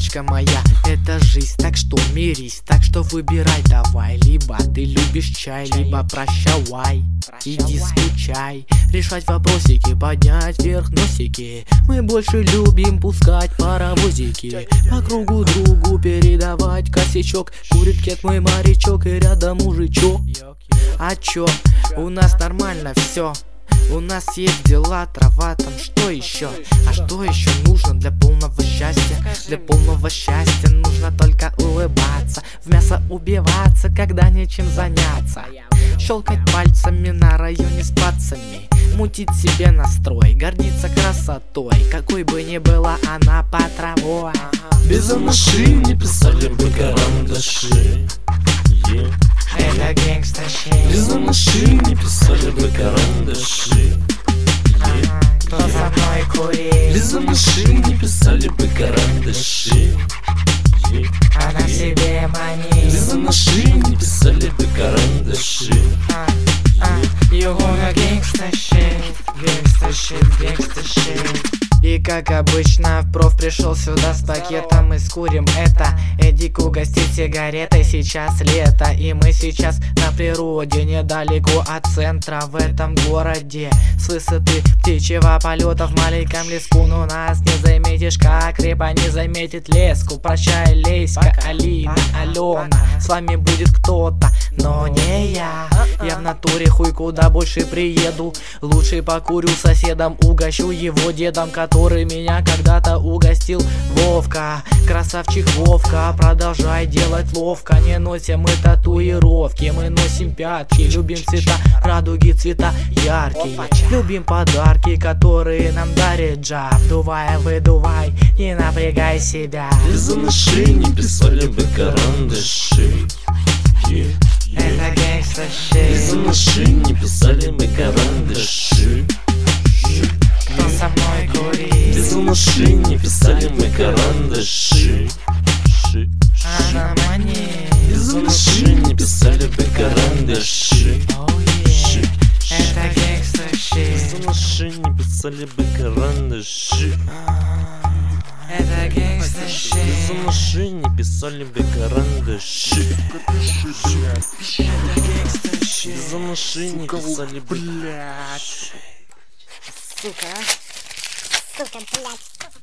девочка моя, это жизнь, так что мирись, так что выбирай давай. Либо ты любишь чай, либо прощавай. Иди скучай, решать вопросики, поднять вверх носики. Мы больше любим пускать паровозики, по кругу другу передавать косячок. Курит кет мой морячок и рядом мужичок. А чё, у нас нормально все. У нас есть дела, трава там, что еще? А что еще нужно для полного счастья? Для полного счастья нужно только улыбаться, в мясо убиваться, когда нечем заняться. Щелкать пальцами на районе с пацами, мутить себе настрой, гордиться красотой, какой бы ни была она по травой. Без машин не писали бы карандаши. Это гэнгста-щит. Без машин не писали бы карандаши. Кто со мной курит? Без машин не писали бы карандаши. А на себе манит. Без машин не писали бы карандаши. Югона гэнгста-щит. Гэнгста-щит, гэнгста-щит. И как обычно, проф пришел сюда с пакетом, мы скурим это. Эдик угостит сигаретой, сейчас лето, и мы сейчас на природе, недалеко от центра в этом городе. С высоты птичьего полета в маленьком леску, но нас не заметишь, как рыба не заметит леску. Прощай, Леська, Алина, Алена, с вами будет кто-то, но не я. Я в натуре хуй куда больше приеду, лучше покурю соседом, угощу его дедом, который меня когда-то угостил. Вовка, красавчик Вовка, продолжай делать ловко. Не носим мы татуировки, мы носим пятки. Любим цвета радуги, цвета яркие. Любим подарки, которые нам дарит Джа. Вдувай, выдувай, не напрягай себя. Без машин не писали бы карандаши. Это гэнгста-щит. Без машин не писали бы карандаши. Кто со мной курит? Без машин не писали мы карандаши. А на манит. Без машин не писали бы карандаши. Это гэнгста-щит. Без машин не писали бы карандаши. Это гэнгста-щит. Без машин не писали бы карандаши. Это гэнгста-щит. Без машин не писали бы. Сука. Сука, блядь.